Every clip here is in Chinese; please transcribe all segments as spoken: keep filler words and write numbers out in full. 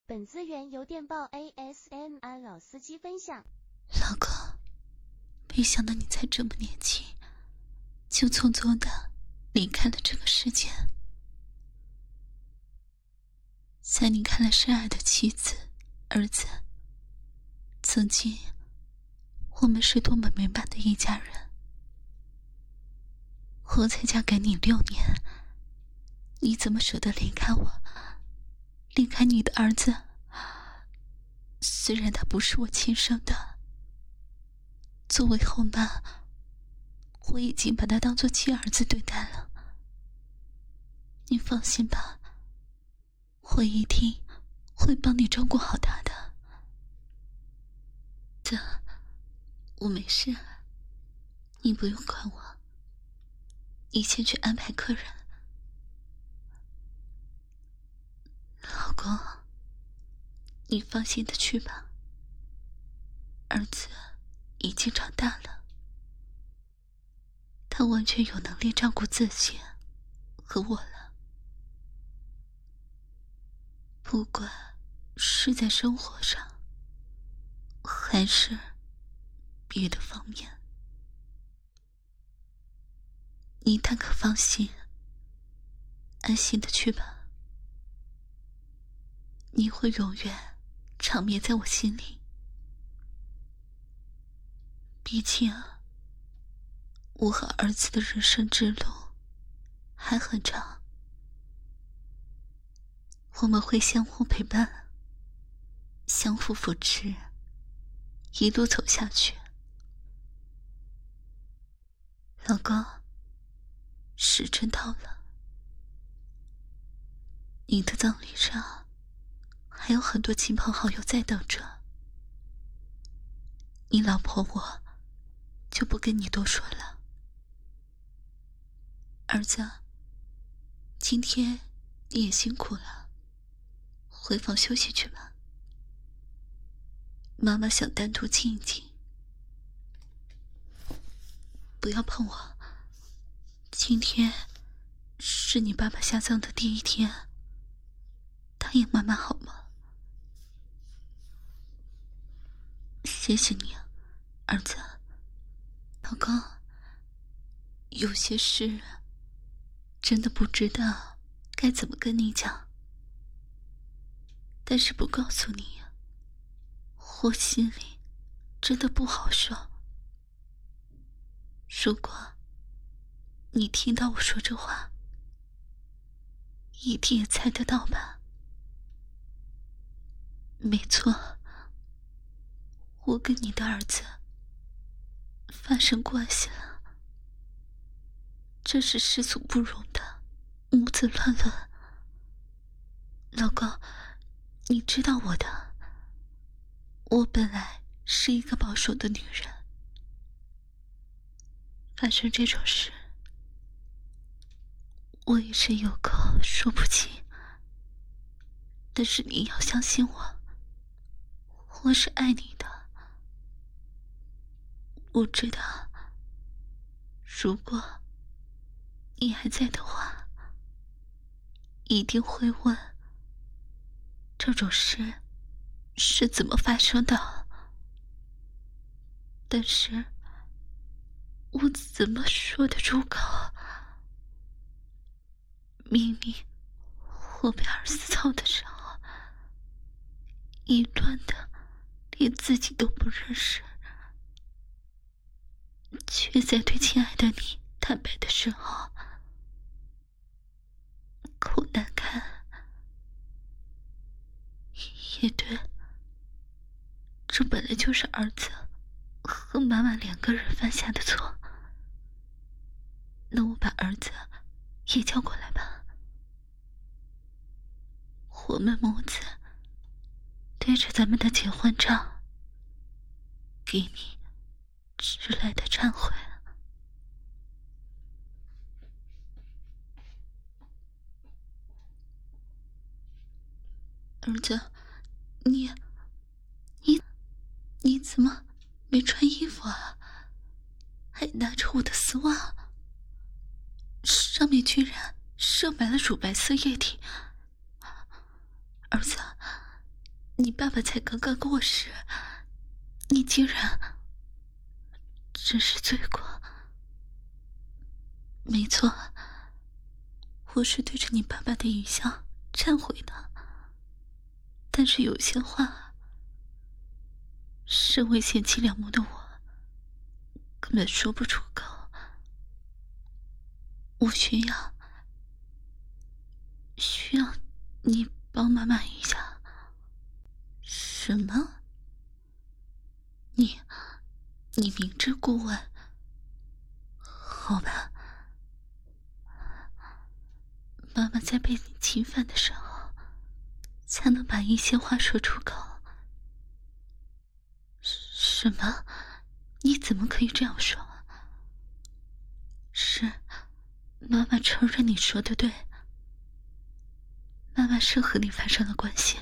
本资源由电报 A S M R 老司机分享。 老公，没想到你才这么年轻，就匆匆的离开了这个世界。在你看来深爱的妻子、儿子，曾经我们是多么美满的一家人。我才嫁给你六年，你怎么舍得离开我，离开你的儿子？虽然他不是我亲生的，作为后妈，我已经把他当作亲儿子对待了。你放心吧，我一定会帮你照顾好他的。这，我没事，你不用管我，你先去安排客人。老公，你放心的去吧，儿子已经长大了，他完全有能力照顾自己和我了。不管是在生活上，还是别的方面，你大可放心，安心的去吧。你会永远长眠在我心里。毕竟啊，我和儿子的人生之路还很长，我们会相互陪伴，相互扶持，一路走下去。老公，时辰到了，你的葬礼上还有很多亲朋好友在等着，你老婆我就不跟你多说了。儿子，今天你也辛苦了，回房休息去吧。妈妈想单独静一静。不要碰我，今天是你爸爸下葬的第一天，答应妈妈好吗？谢谢你啊，儿子。老公，有些事真的不知道该怎么跟你讲，但是不告诉你，我心里真的不好受。如果你听到我说这话，一定也猜得到吧？没错，我跟你的儿子发生关系了，这是世俗不容的，母子乱伦。老公，你知道我的，我本来是一个保守的女人，发生这种事，我也是有口说不清。但是你要相信我，我是爱你的。我知道，如果你还在的话，一定会问这种事是怎么发生的。但是我怎么说得出口？明明我被儿子操的时候，一乱的连自己都不认识，却在对亲爱的你坦白的时候口难开。也对，这本来就是儿子和妈妈两个人犯下的错。那我把儿子也叫过来吧，我们母子对着咱们的结婚照，给你迟来的忏悔。儿子，你你你怎么没穿衣服啊？还拿着我的丝袜，上面居然射满了乳白色液体。儿子， 你爸爸才刚刚过世，你竟然……这是罪过。没错，我是对着你爸爸的遗像忏悔的，但是有些话，身为贤妻良母的我根本说不出口。我需要需要你帮妈妈一下。什么？你你明知故问？好吧，妈妈在被你侵犯的时候才能把一些话说出口。什么？你怎么可以这样说？是，妈妈承认你说的对，妈妈是和你发生了关系。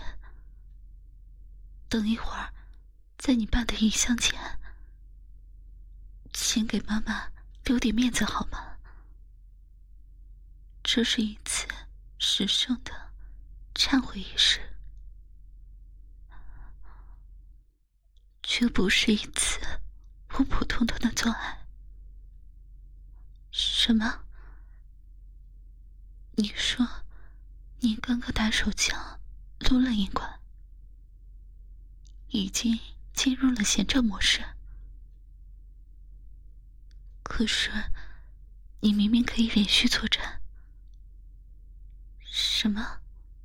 等一会儿，在你爸的遗像前，请给妈妈留点面子好吗？这是一次神圣的忏悔仪式，绝不是一次普普通通的做爱。什么？你说你刚刚打手枪录了一管，已经进入了闲着模式。可是你明明可以连续作战。什么？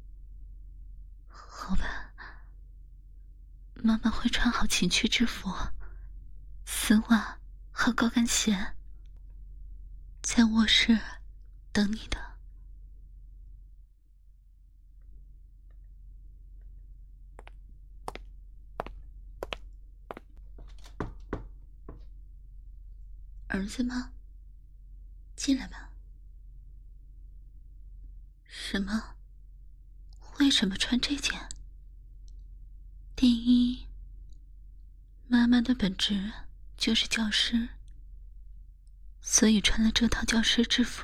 好吧，妈妈会穿好情趣制服、丝袜和高跟鞋，在卧室等你的。儿子吗？进来吧。什么？为什么穿这件？第一，妈妈的本职就是教师，所以穿了这套教师制服。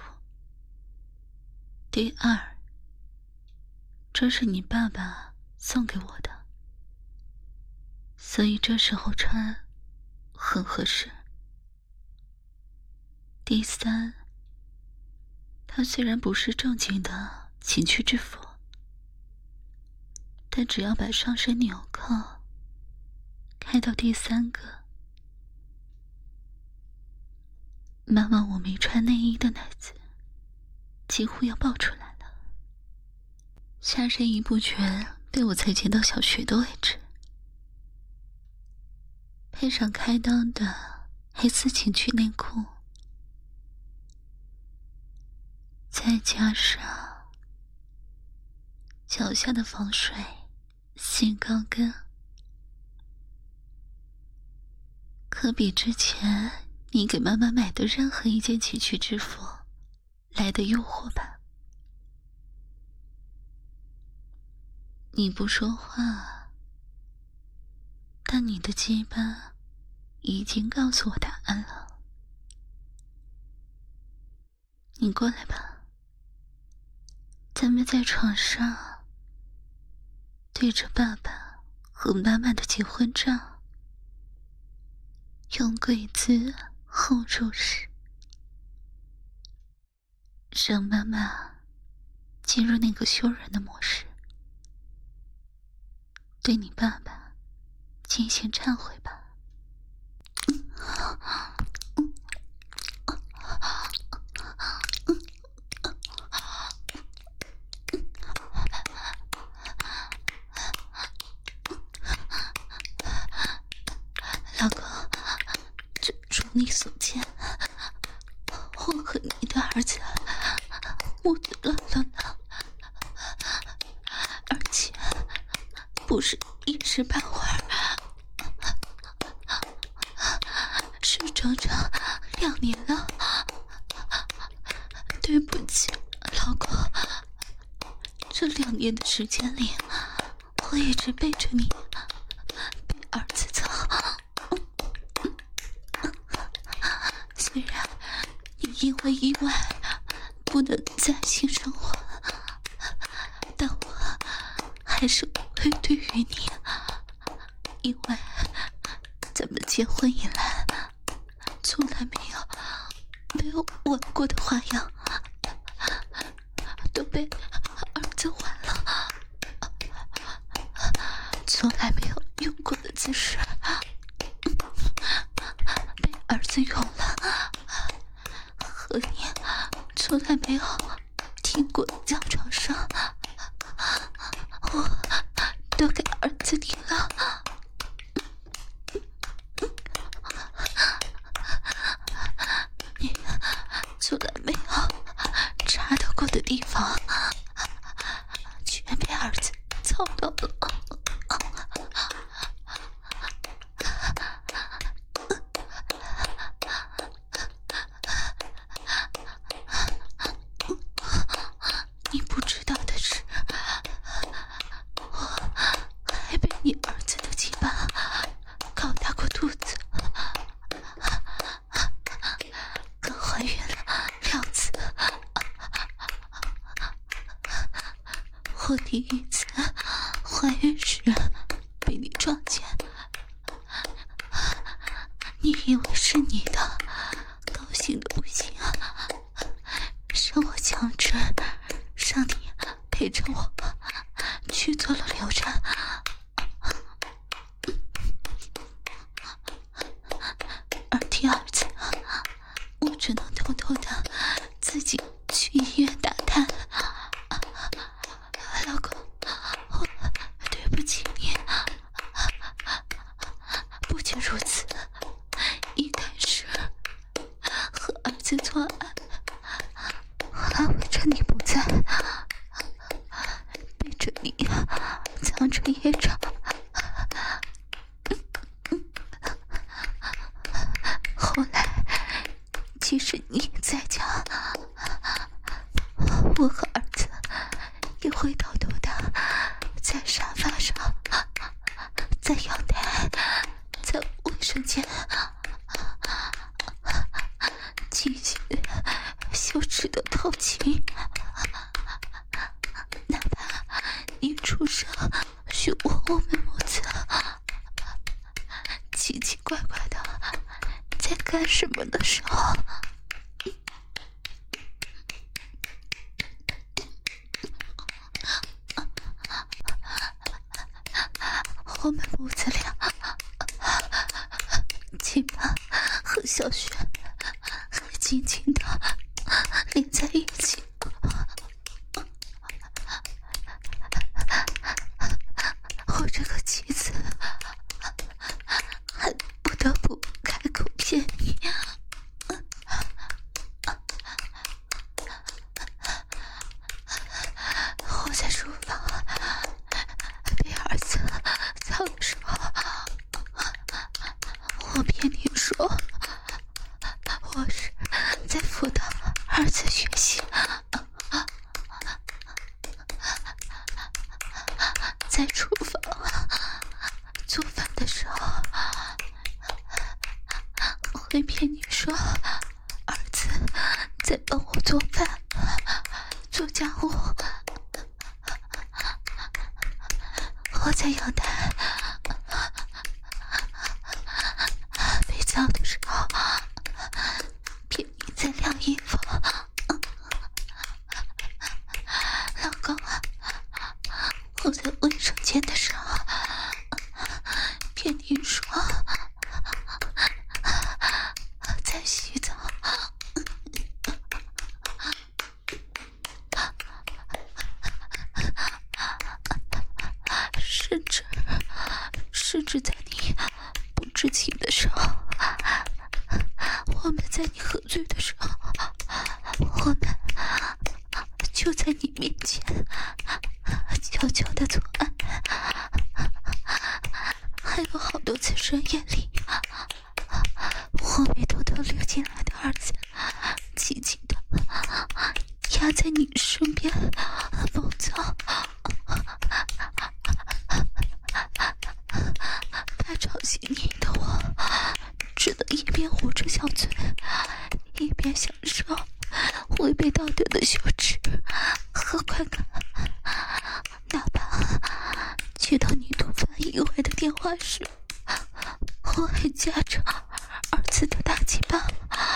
第二，这是你爸爸送给我的，所以这时候穿很合适。第三，它虽然不是正经的情趣制服，但只要把上身纽扣开到第三个，妈妈我没穿内衣的奶子几乎要爆出来了，下身一不全被我裁剪到小穴的位置，配上开裆的黑丝情趣内裤，再加上脚下的防水新高跟，可比之前你给妈妈买的任何一件情趣制服来的诱惑吧。你不说话，但你的鸡巴已经告诉我答案了。你过来吧，咱们在床上对着爸爸和妈妈的结婚照，用跪姿后入式，让妈妈进入那个羞人的模式，对你爸爸进行忏悔吧。老公，如你所见，我和你的儿子母子乱了呢，而且不是一时半会儿，是整整两年了。对不起，老公，这两年的时间里，我一直背着你，被儿子操。虽然你因为意外不能再性生活，但我还是会会对于你，因为咱们结婚以来从来没有没有玩过的花样都被儿子玩了，从来没有用过的姿势被儿子用了，和你从来没有听过讲床上我都给儿子你了，你从来没有查到过的地方全被儿子操到了。你不知道的是，我还被你儿子的鸡巴搞大过肚子，更怀孕了两次。我第一次怀孕时被你撞见，你以为是你的，高兴的不行，让我强制让你陪着我去做了流产。而第二次我只能偷偷的自己去医院打探。老公，我对不起你。不仅如此，一开始和儿子做爱，还为着你不在，背着你藏着掖着，后来即使你在家，我和儿子也会偷偷的在沙发上，在阳台，在卫生间进行羞耻的偷情，哪怕你出声询问我们母子奇奇怪怪的在干什么的时候，我们母子俩鸡巴和小雪还紧紧的连在一起，我这个妻子还不得不开口骗你。我在书房被儿子操的时候，我骗你说我是在辅导儿子学习，在厨房做饭的时候，我会骗你说儿子在帮我做饭做家务。我在阳台被操的时候，骗你在晾衣服。老公啊，我在卫生间的时候，骗你说在洗澡。甚至甚至在你不知情的时候，我们在你喝醉的时候，我们就在你面前悄悄地做爱，还有好多次深夜里，我被偷偷溜进来的儿子紧紧地压在你身边猛操，大吵醒你的我只能一边捂着小嘴，一边享受违背道德的羞耻和快感，哪怕接到你突发意外的电话时，我还夹着儿子的大鸡巴。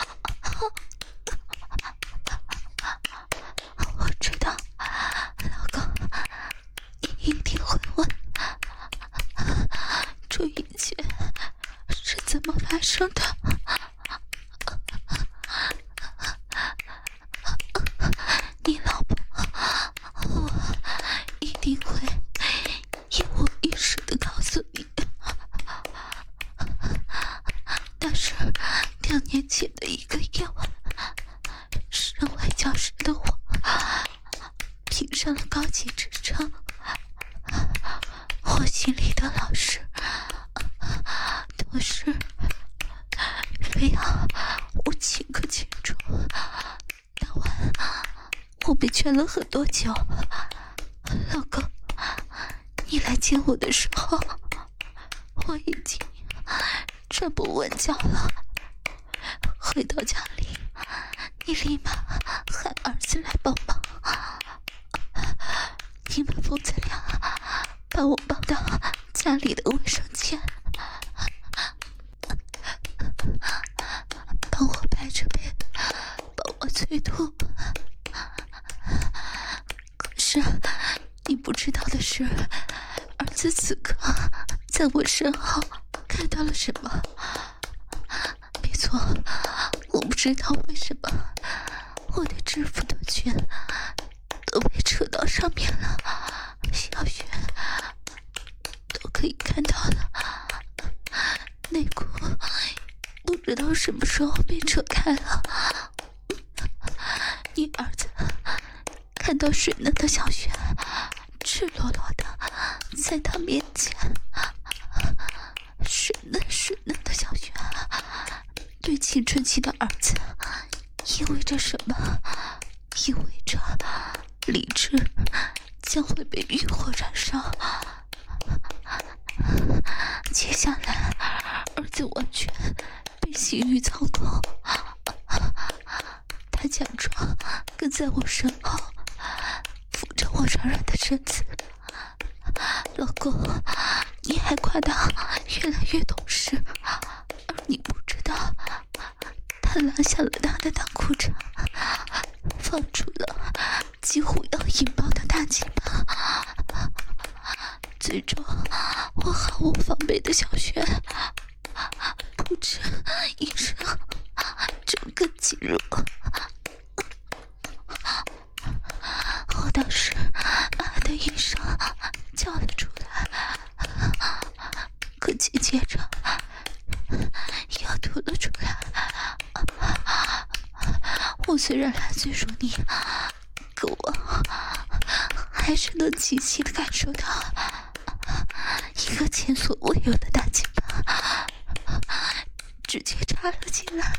我知道，老公，你一定会问，这一切是怎么发生的？你老婆，我一定会一五一十的告诉你。但是两年前的一个夜晚，身为教师的我评上了高级职称，我心里的老师都是非要我请个庆祝。当晚我被劝了很多酒，老公，你来见我的时候，我已经站不稳脚了。回到家里，你立马喊儿子来帮忙。你们父子俩把我抱到家里的卫生间，帮我拍着背，帮我催吐。可是你不知道的是，儿子此刻在我身后看到了什么？没错，我不知道为什么我的制服的圈都被扯到上面了，小雪都可以看到了。内裤不知道什么时候被扯开了。你儿子看到水嫩的小雪赤裸裸的在他面前，水嫩水嫩的小雪对青春期的儿子意味着什么？意味着理智将会被欲火燃烧。接下来儿子完全被性欲操控，他假装跟在我身后，扶着我软软的身子。老公，你还夸他越来越懂事，而你不知道他拉下了他的大裤衩，放出了几乎要引爆的大鸡巴。最终我毫无防备的小雪扑哧一声整个进入，我当时啊的一声叫了出来，可紧接着又吐了出来。我虽然来嘴说你，可我还是能清晰地感受到一个前所未有的大鸡巴直接插了进来。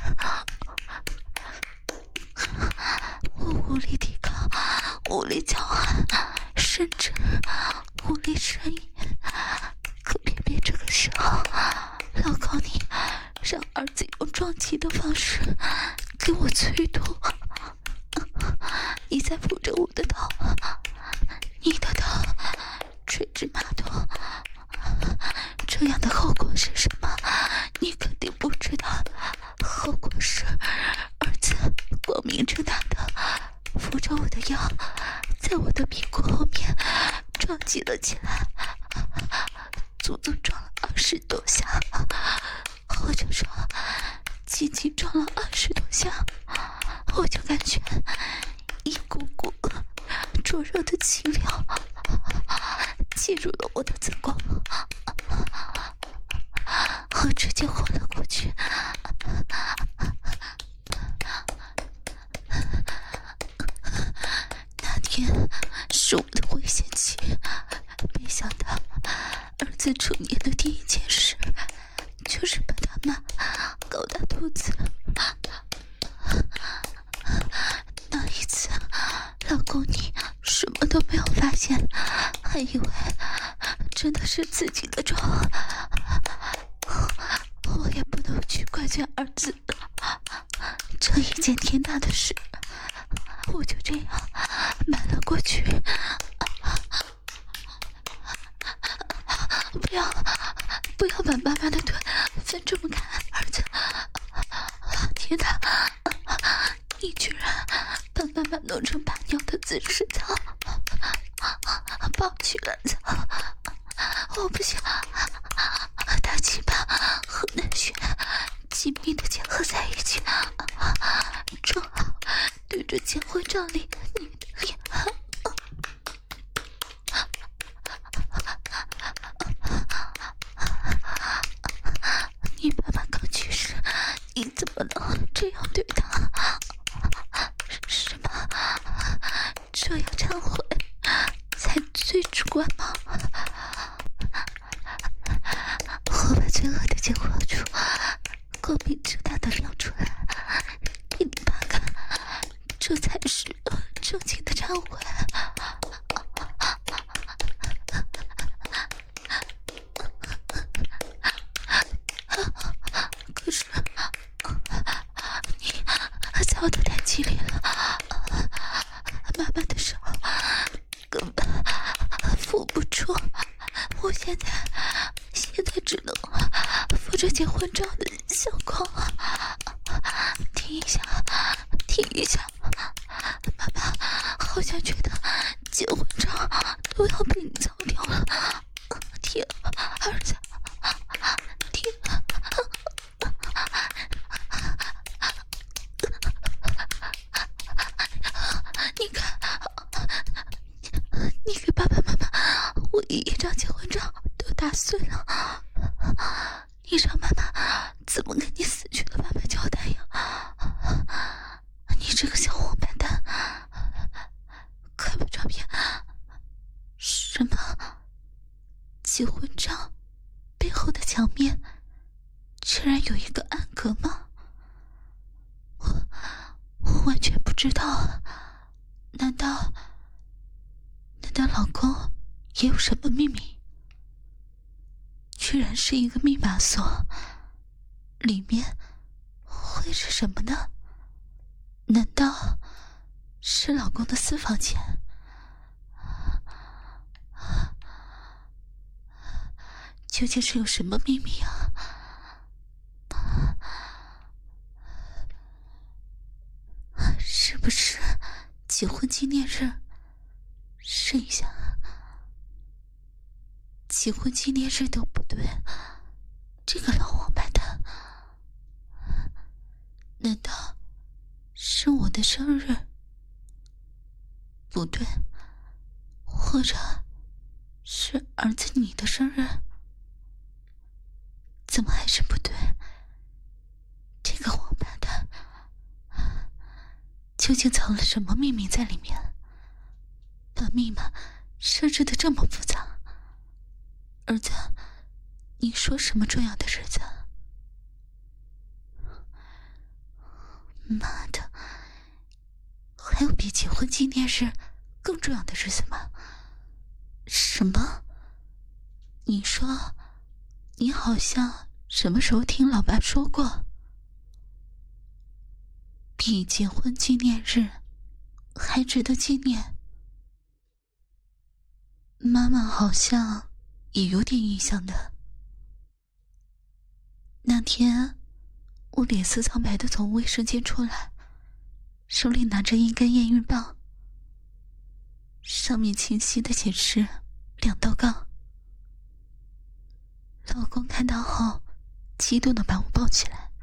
我无力抵抗，无力叫喊，甚至无力呻吟。可偏偏这个时候，老高你让儿子用撞击的方式给我催吐。你在扶着我的头，你的头垂直马桶，这样的后果是什么？你肯定不知道。后果是儿子光明正大的扶着我的腰，在我的屁股后面撞击了起来，足足撞了二十多下，或者说仅仅撞了二十多下，我就感觉一股股灼热的气流进入了我的子宫，我直接昏了过去。那天是我的危险期，没想到儿子成年的第一件事就是把他妈搞大肚子。那一次老公你什么都没有发现，还以为真的是自己的错。我也不能去怪罪儿子，这一件天大的事我就这样瞒了过去。 不要，不要把妈妈的腿分这么开，儿子！天哪，你居然把妈妈弄成把尿的姿势操，抱起来操！我不想，大鸡巴和嫩穴紧密的结合在一起，正好对着结婚照里你的脸。你爸爸刚去世，你怎么能这样对他？是吗？这样忏悔才最直观吗？我把罪恶的结果处光明正大的亮出来，给你爸看，这才是正经的忏悔。可是你操得太激烈了，妈妈的手根本扶不住，我现在现在只能扶着结婚照的相框，停一下，停一下，妈妈好像觉得结婚照都要被你糟掉了，天，儿子，天。你看，你给爸爸妈妈我一张结婚照都打碎了，你让妈妈怎么跟你死去的爸爸交代呀？你这个小王八蛋，快把照片！什么？结婚照背后的墙面竟然有一个暗格吗？我我完全不知道啊！难道难道老公也有什么秘密？居然是一个密码锁，里面会是什么呢？难道是老公的私房钱？究竟是有什么秘密啊？是不是结婚纪念日？试一下，结婚纪念日都不对，这个老王八蛋，难道是我的生日？不对，或者是儿子你的生日？怎么还是不对？这个王八蛋究竟藏了什么秘密在里面？把密码设置的这么复杂。儿子，你说什么重要的日子？妈的，还有比结婚纪念日更重要的日子吗？什么？你说你好像什么时候听老爸说过比结婚纪念日还值得纪念？妈妈好像也有点印象的。那天我脸色苍白的从卫生间出来，手里拿着一根验孕棒，上面清晰的显示两道杠。老公看到后激动的把我抱起来，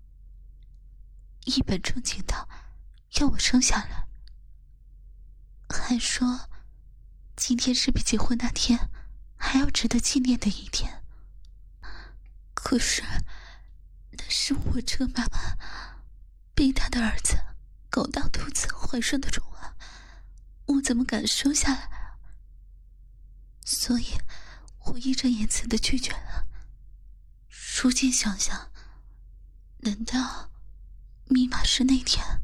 一本正经的要我生下来，还说今天是比结婚那天还要值得纪念的一天。可是那是我这个妈妈被她的儿子搞大肚子怀生的种啊，我怎么敢生下来啊？所以我义正言辞的拒绝了。如今想想，难道密码是那天？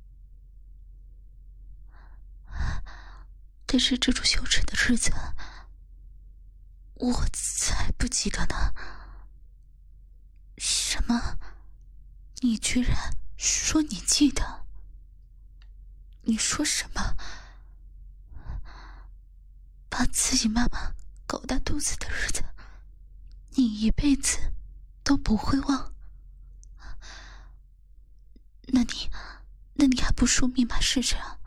但是这种羞耻的日子我才不记得呢。什么？你居然说你记得？你说什么？把自己妈妈搞大肚子的日子你一辈子都不会忘。那你那你还不说密码试试啊？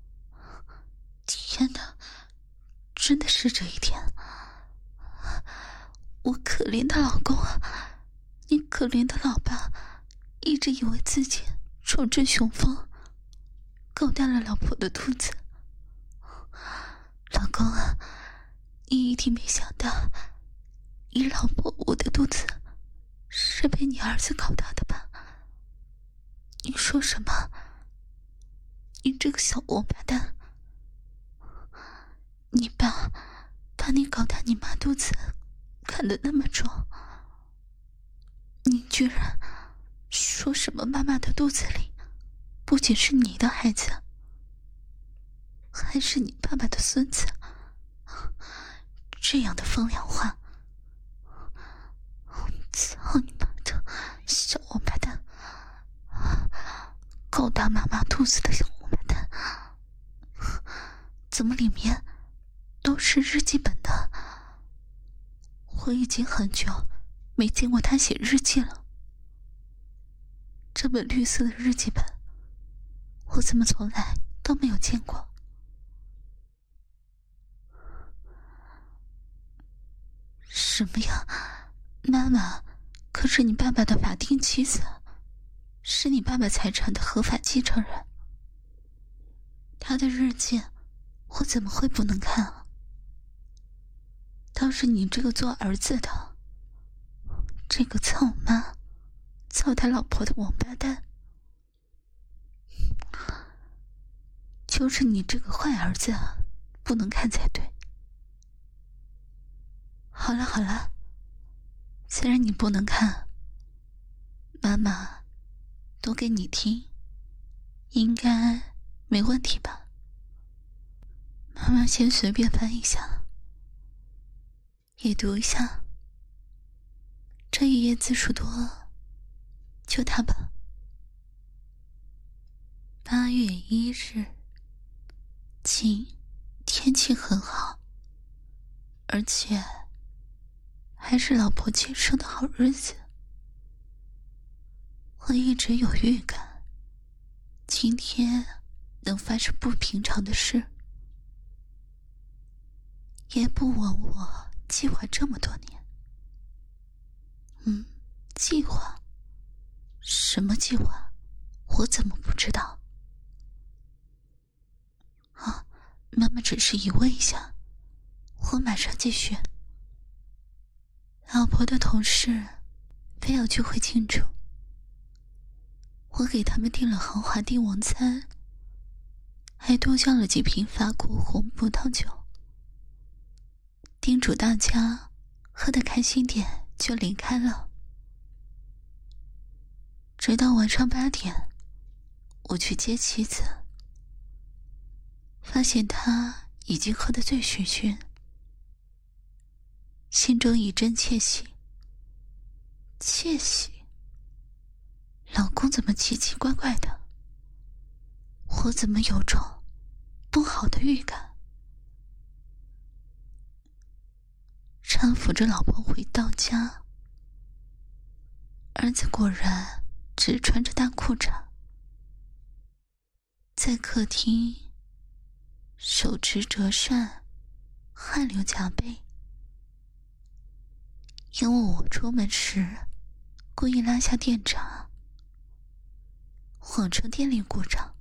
天哪，真的是这一天。我可怜的老公啊，你可怜的老爸，一直以为自己重振雄风，搞大了老婆的肚子。老公啊，你一定没想到，你老婆我的肚子是被你儿子搞大的吧？你说什么？你这个小王八蛋！你爸把你搞大你妈肚子看得那么重，你居然说什么妈妈的肚子里不仅是你的孩子，还是你爸爸的孙子。这样的风凉话，操你妈的小王八蛋，搞大妈妈肚子的小王八蛋，怎么里面都是日记本的？我已经很久没见过他写日记了。这本绿色的日记本，我怎么从来都没有见过？什么呀？妈妈可是你爸爸的法定妻子，是你爸爸财产的合法继承人。他的日记我怎么会不能看啊？倒是你这个做儿子的，这个操妈操他老婆的王八蛋，就是你这个坏儿子啊，不能看才对。好了好了，虽然你不能看，妈妈读给你听，应该没问题吧？妈妈先随便翻一下，也读一下。这一页字数多，就它吧。八月一日，晴，天气很好，而且还是老婆亲生的好日子。我一直有预感，今天能发生不平常的事。也不枉我计划这么多年。嗯，计划？什么计划？我怎么不知道？啊，妈妈只是疑问一下，我马上继续。老婆的同事非要聚会庆祝，我给他们订了豪华帝王餐，还多叫了几瓶法国红葡萄酒，叮嘱大家喝得开心点就离开了。直到晚上八点，我去接妻子，发现她已经喝得醉醺醺，心中一阵窃喜。窃喜？老公怎么奇奇怪怪的？我怎么有种不好的预感？搀扶着老婆回到家，儿子果然只穿着大裤衩，在客厅手持折扇，汗流浃背。因为我出门时故意拉下电闸，谎称电力故障，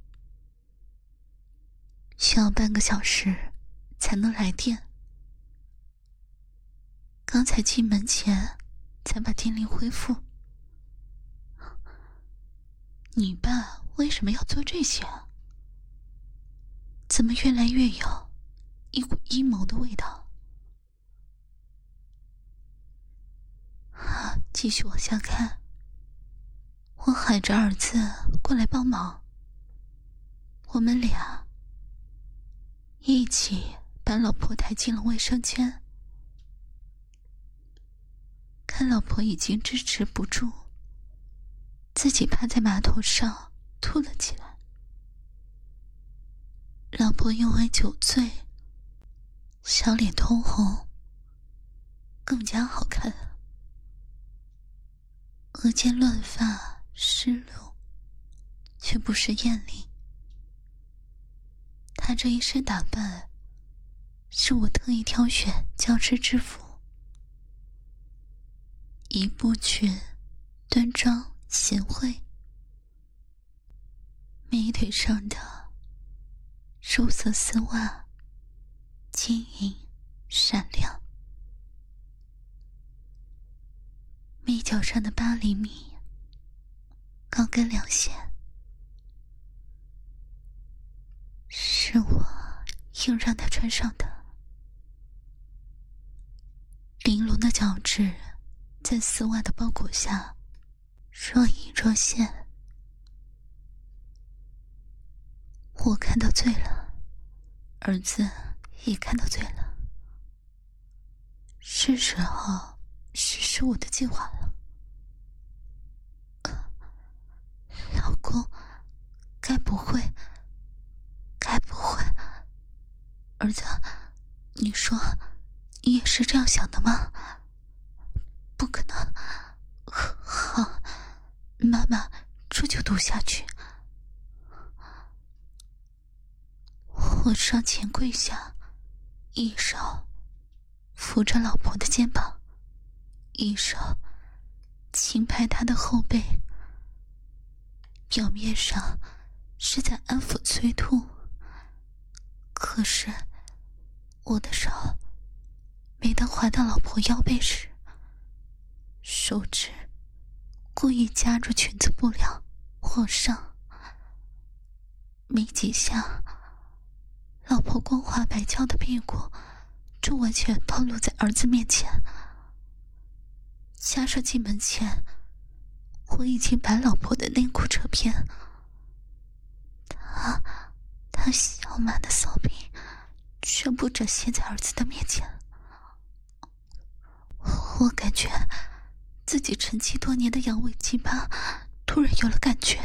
需要半个小时才能来电。刚才进门前才把电力恢复。你爸为什么要做这些啊？怎么越来越有一股阴谋的味道？啊，继续往下看。我喊着儿子过来帮忙，我们俩一起把老婆抬进了卫生间。看老婆已经支持不住，自己趴在马桶上吐了起来。老婆因为酒醉，小脸通红，更加好看了。 额间乱发湿漉，却不是艳丽。她这一身打扮，是我特意挑选教师制服，一步裙，端庄贤惠，美腿上的肉色丝袜晶莹闪亮，眉角上的八厘米高跟两线，是我硬让她穿上的。玲珑的脚趾在丝袜的包裹下若隐若现，我看到醉了，儿子也看到醉了，是时候实施我的计划了。老公，该不会该不会儿子，你说你也是这样想的吗？不可能。好，妈妈这就读下去。我上前跪下，一手扶着老婆的肩膀，一手轻拍她的后背，表面上是在安抚催吐，可是我的手每当滑到老婆腰背时，手指故意夹住裙子布料往上，没几下，老婆光滑白翘的屁股就完全暴露在儿子面前。加上进门前我已经把老婆的内裤扯偏，他他小满的骚逼全部展现在儿子的面前。我感觉自己沉寂多年的阳痿鸡巴突然有了感觉。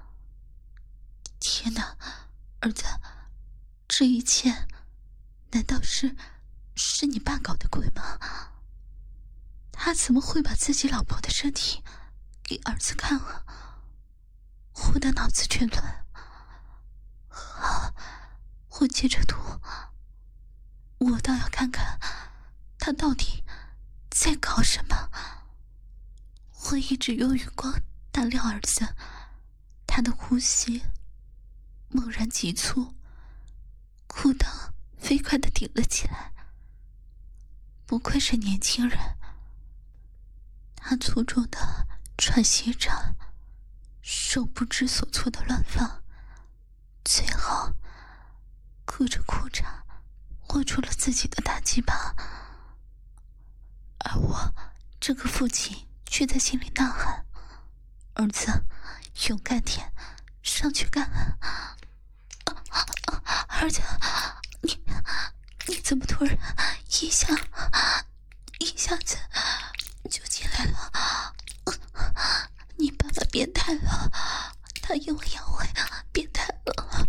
天哪，儿子，这一切难道是是你爸搞的鬼吗？他怎么会把自己老婆的身体给儿子看啊？我的脑子全乱。好，我接着读，我倒要看看他到底在搞什么。我一直用余光打量儿子，他的呼吸猛然急促，裤裆飞快地挺了起来。不愧是年轻人，他粗重地喘息着，手不知所措地乱放，最后裤着裤衩握住了自己的大鸡巴。而我这个父亲却在心里呐喊：儿子，勇敢点，上去干！啊啊、儿子，你你怎么突然一下一下子就进来了？你爸爸变态了，他因为阳痿变态了，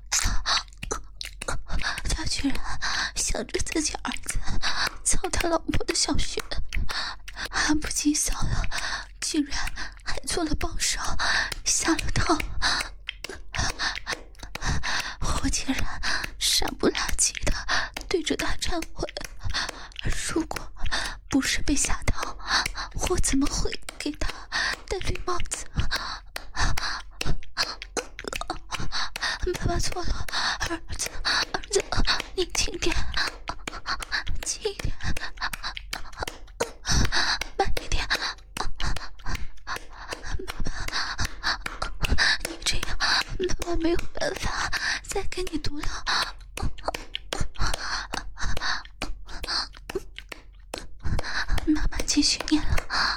他居然想着自己儿子操他老婆的小穴，还不及小了，竟然还做了帮手，下了套。我竟然傻不拉几的对着他忏悔，如果不是被吓到，我怎么会给他戴绿帽子？爸爸错了，儿子，儿子，你轻点，轻一点，慢一点。爸爸，你这样，爸爸没有办法再给你读了。妈妈继续念了。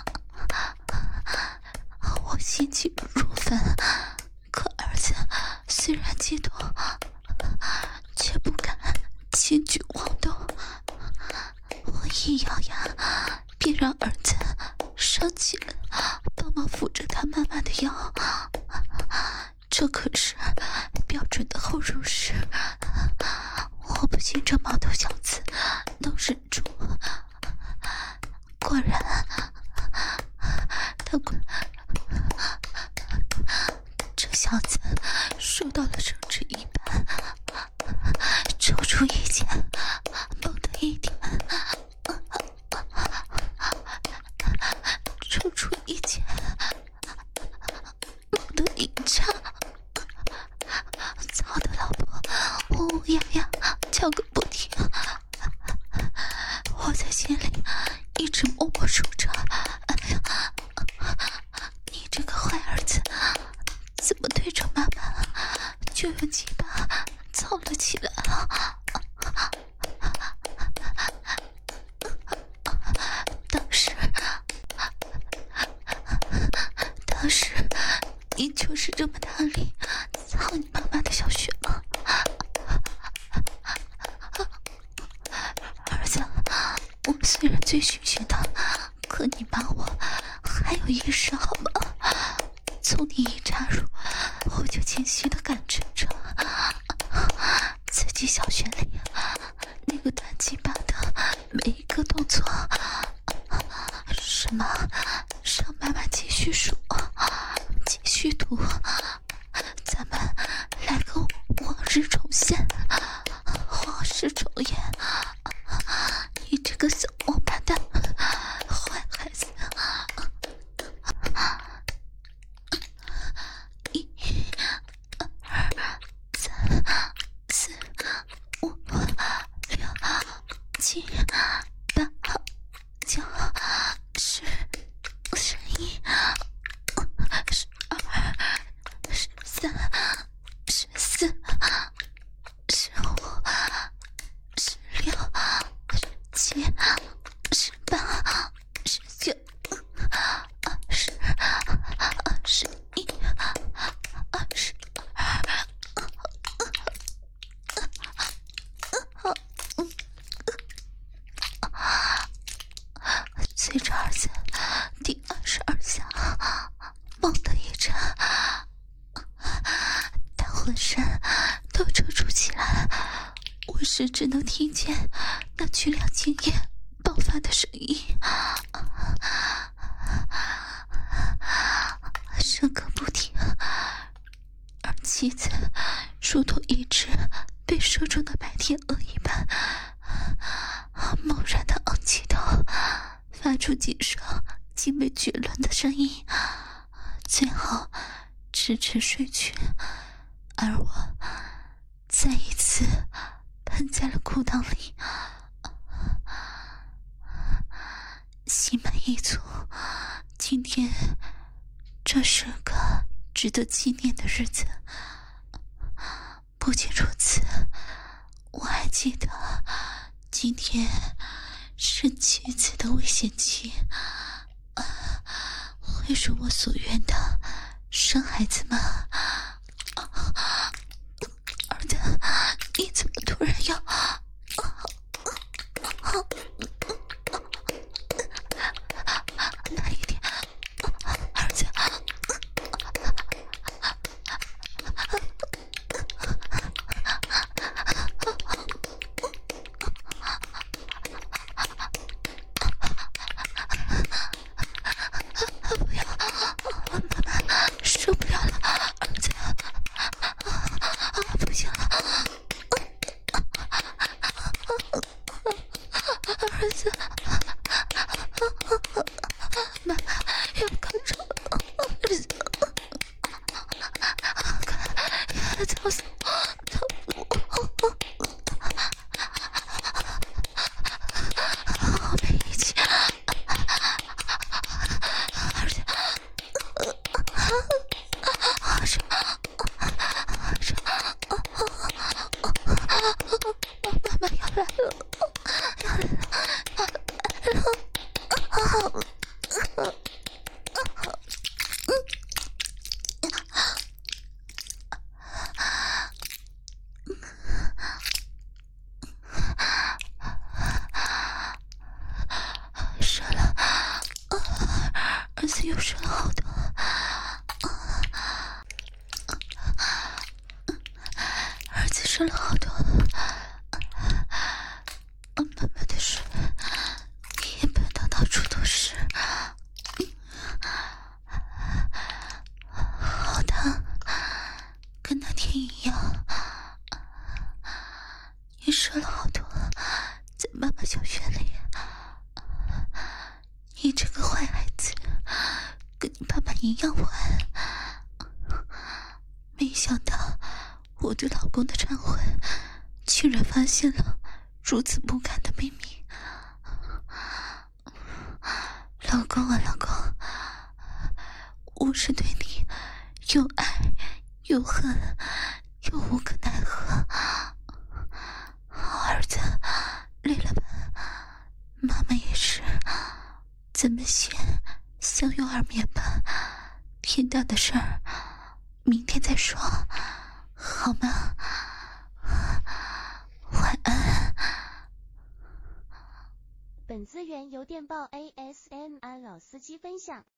我心急如焚，可儿子虽然激动，却不敢轻举妄动。我一咬牙，便让儿子上前帮忙扶着他妈妈的腰。这可是标准的后入式，我不信这毛头小子能忍住。果然，他小子收到了圣旨一般，抽出一剑，猛地一点，抽出一剑，猛地一插，操的老婆呜呜呀呀叫个不停。我在心里一直默默数着，哎呀，你这个坏儿子，怎么对着妈妈就用鸡巴操了起来啊？当时，当时你就是这么大力操你妈妈的小穴吗？儿子，我虽然醉醺醺的，可你妈我还有意识好吗？从你一插入，我就清晰的感知着自己小穴里那个短鸡巴的每一个动作。什么？让妈妈继续数，继续读，咱们来个往日重现，往事重演。你这个小王八蛋，坏孩子！一、二、三、四、五、六、七、八、九、十、十一、十二、十三、十四、十五、十六、十七、十八、十九、二十、二十一、二十二。随着儿子第二十二下，猛地一震，他浑身都抽搐起来，我是只能听见那巨量精液爆发的声音，声个不停，而妻子如同一只被射中的白天鹅一般，猛然的昂起头，发出几声极为绝伦的声音，最后迟迟睡去，而我再一次喷在了裤裆里，心满意足。今天这是个值得纪念的日子。不仅如此，我还记得今天是妻子的危险期，啊，会如我所愿的生孩子吗？啊，儿子，你怎么突然要？啊啊慢一点，儿子。不要，妈妈受不了了，儿子，不行了，儿子，妈妈要高潮了，儿子，快，操死我，操死我！我没力气，儿子，儿子，妈妈要来了，要来了，要来了。射了，儿子又射了好多，儿子射了好多，妈妈的水也喷到到处都是，好烫， 小学里，你这个坏孩子，跟你爸爸一样坏。没想到我对老公的忏悔，居然发现了如此不堪的秘密。老公啊老公，我是对你又爱又恨又无可奈何。儿子，累了吧？妈妈也是，咱们先相拥而眠吧。天大的事儿，明天再说，好吗？晚安。 本资源由电报 A S M R 老司机分享。